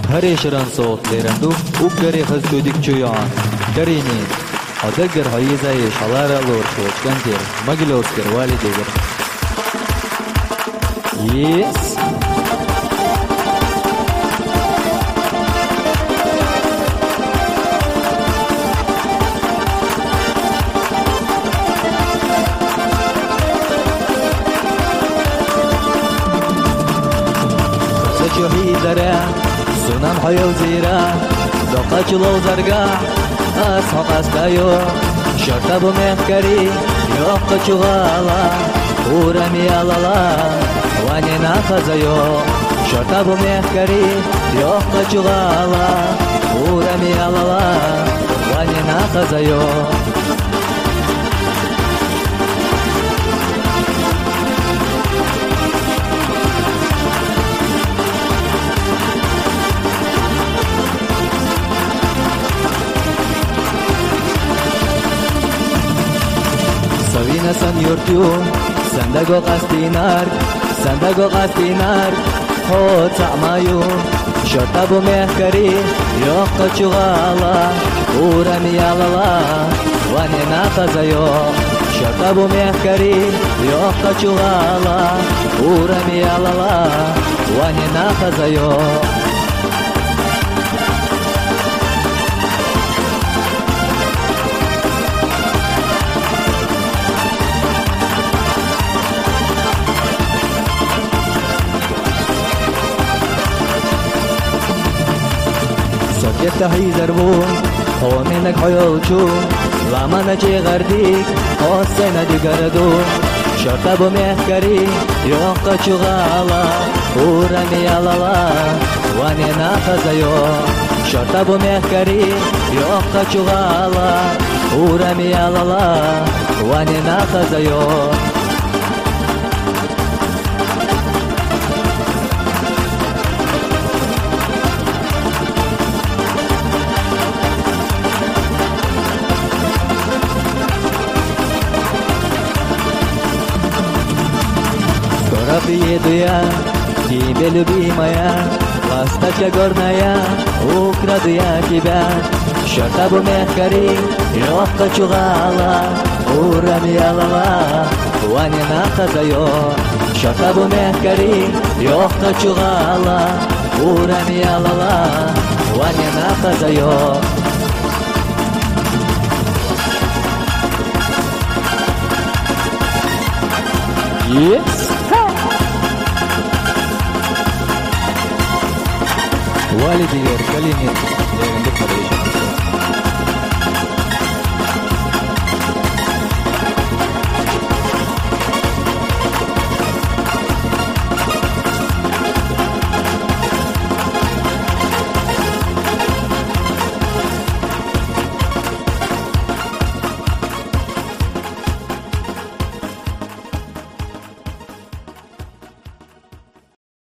هريشران صوت ليرندو وقري خزدودك جويان كرينين أدقر هايزا يشالارا لور شوش كنتير مجلوسكر والدير يس سجوهي درا سنان حيو زيرا دقا جلو زرقا أسحق أسكايو شرطة بمحكري يوقع جغالا ورمي ألالا واني ناخذيو شرطة بمحكري يوقع جغالا ورمي ألالا واني ناخذيو Savina san yortiu, sandago qastinar, ho ta'mayu, shortabu mehkari, yoqqa chugala, urami alala, wani naqazayo, shortabu mehkari, yoqqa chugala, urami alala, wani naqazayo. يفتحي زربون هو منك حيوشو لما نجي غرديك حسينا دي قردو شرطة بمحكري يوقع شغالا ورمي على واني ناخذيو شرطة بمحكري يوقع شغالا ورمي على واني ناخذيو Rafiye duya, kibelu bimaya, vastacha gornaya, ukra duya kiba, shortabu mehkari, yoqqa chugala, urami alala, wani naqazayo, shortabu mehkari, yoqqa chugala, urami alala, wani naqazayo. Yes. والدي يركلني لين بكرة